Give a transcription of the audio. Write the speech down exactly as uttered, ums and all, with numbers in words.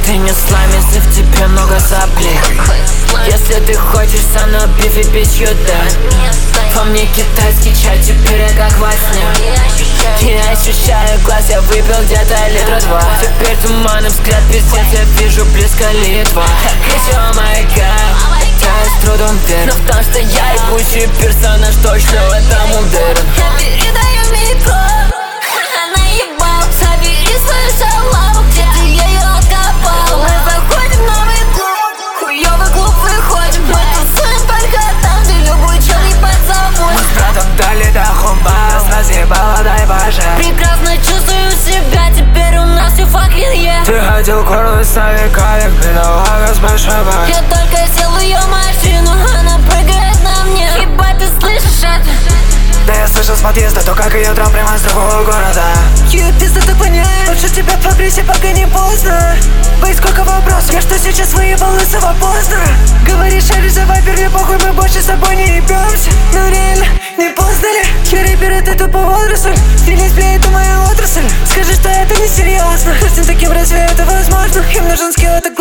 Ты не слаймишься, в тебе много соплей. Если ты хочешь со мной биф и пичью, да. Во мне китайский чай, теперь я как во сне. Я ощущаю глаз, я выпил где-то литра два. Теперь туманный взгляд, пиздец, я вижу близко Литва. Еще май гад, я с трудом верю, но в том, что я ебучий персонаж, точно в этом уверен. Я передаю метро, она ебал. Забери свою шалаву, где ты ее откопал. Мы заходим в новый клуб, хуёвый клуб выходим. Мы тусуем только там, где любой чел ебать забудь. Мы с братом дали до хуба, нас разъебало, дай боже. Прекрасно чувствую себя, теперь у нас все fucking yeah. Ты хотел курнуть с нами калик, бедолага с большой бак. Я только сел в ее машину, она прыгает на мне. Ебать, ты слышишь это? Да я слышал с подъезда, то как ее трап прямо с другого города. Ее пизда так понять, лучше тебя побрейся, пока не поздно. Бей, сколько вопросов, я что сейчас выебал лысого поздно. Говоришь, шаришь за вайпер, мне похуй, мы больше с собой не ебемся. Ну реально, не поздно ли? Я рэпер, это тупо возраст. Стилист, блядь, это моя отрасль. Скажи, что это не серьезно. Каждым таким разве это возможно? Им нужен скилл, это